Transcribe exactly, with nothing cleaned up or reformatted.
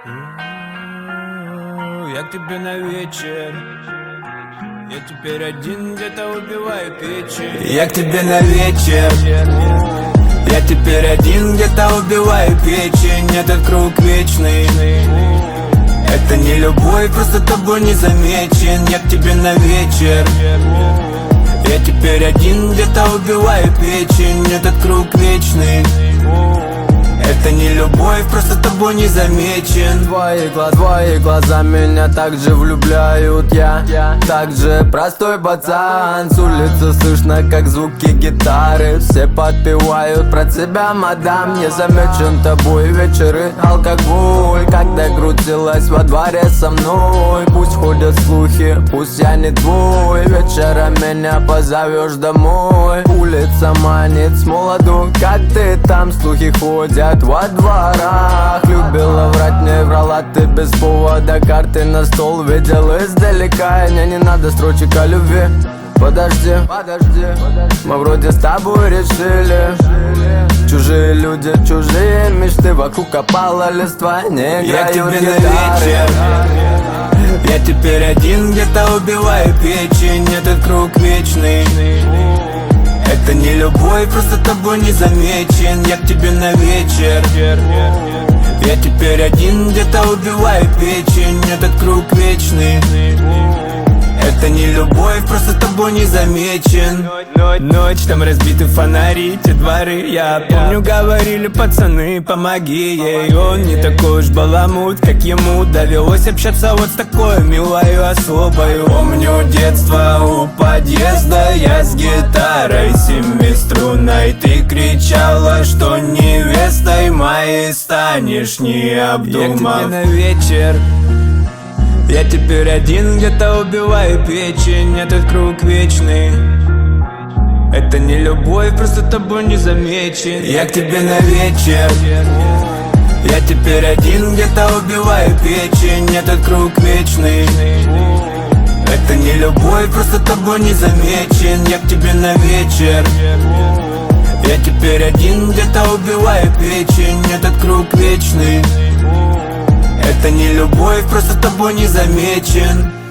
Я к тебе на вечер. Я теперь один, где-то убиваю печень. Я к тебе на вечер. Я теперь один, где-то убиваю печень. Этот круг вечный. Это не любовь, просто тобой не замечен. Я к тебе на вечер. Я теперь один, где-то убиваю печень. Этот круг вечный. Это не любовь, просто тобой не замечен. Твои глаза, твои глаза меня так же влюбляют. Я, я так же простой пацан. С улицы слышно, как звуки гитары. Все подпевают про тебя, мадам. Не замечен тобой вечеры, алкоголь. Когда крутилась во дворе со мной. Пусть ходят слухи, пусть я не твой. Вечером меня позовешь домой. Улица манит с молоду, как ты там. Слухи ходят во дворах. Любила врать, не врала ты без повода. Карты на стол видел издалека. Мне не надо строчек о любви. Подожди, подожди, мы вроде с тобой решили. Чужие люди, чужие мечты. Вокруг опала листва, не играют Я к тебе гитары. на вечер. Я теперь один, где-то убиваю печень. Этот круг вечный. Это не любовь, просто тобой не замечен. Я к тебе на вечер. Я теперь один, где-то убиваю печень. Этот круг вечный. Это не любовь, просто тобой не замечен. Ночь, там разбиты фонари, те дворы. Я помню, говорили пацаны, помоги ей. Он не такой уж баламут, как ему довелось общаться вот с такой милой особой. Помню детство у подъезда, я с гитарой семиструнной. Ты кричала, что невестой моей станешь, не обдумав. Я к тебе на вечер. Я теперь один, где-то убиваю печень. Этот круг вечный. Это не любовь, просто тобой не замечен. Я к тебе на вечер. Я теперь один, где-то убиваю печень. Этот круг вечный. Это не любовь, просто тобой не замечен. Я к тебе на вечер. Я теперь один, где-то убиваю печень. Этот круг вечный. Это не любовь, просто тобой не замечен.